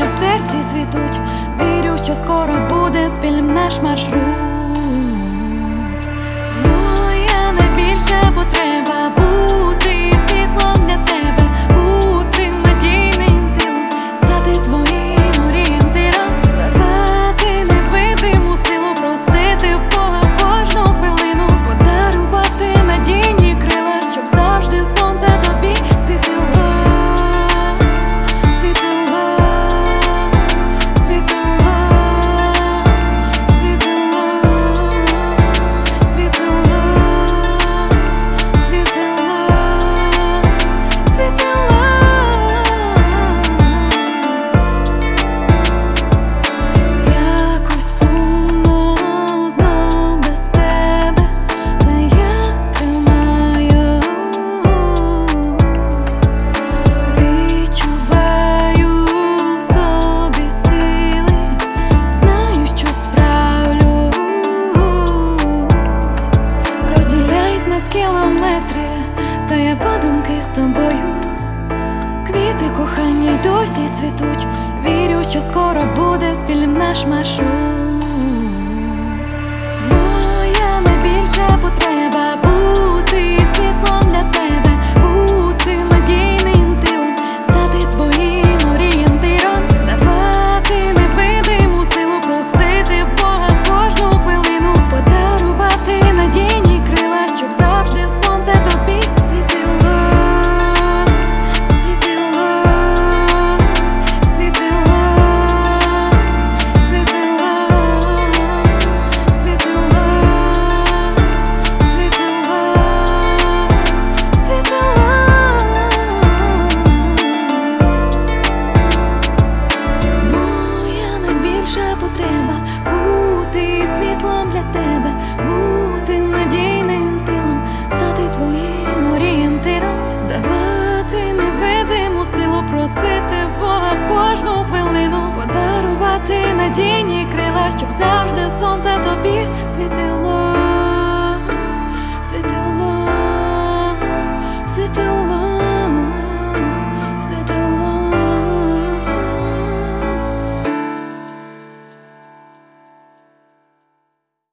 кохання в серці цвітуть. Вірю, що скоро буде спільним наш маршрут. Моя найбільша потреба бути світлом для тебе, бути надійним тилом, стати твоїм орієнтиром, давати невидиму силу, просити в Бога кожну хвилину, подарувати надійні крила, щоб завжди сонце тобі світило. Кілометри, та я подумки з тобою. Квіти кохання й досі цвітуть. Вірю, що скоро буде спільним наш маршрут. Моя найбільша потреба бути світлом для тебе, бути надійним тилом, стати твоїм орієнтиром, давати невидиму силу, просити в Бога кожну хвилину, подарувати надійні крила, щоб завжди сонце тобі світило, світило, світило, світило, світило, світило, світило. Моя найбільша потреба бути світлом для тебе, бути надійним тилом, стати твоїм орієнтиром, давати невидиму силу, просити в Бога кожну хвилину, подарувати надійні крила, щоб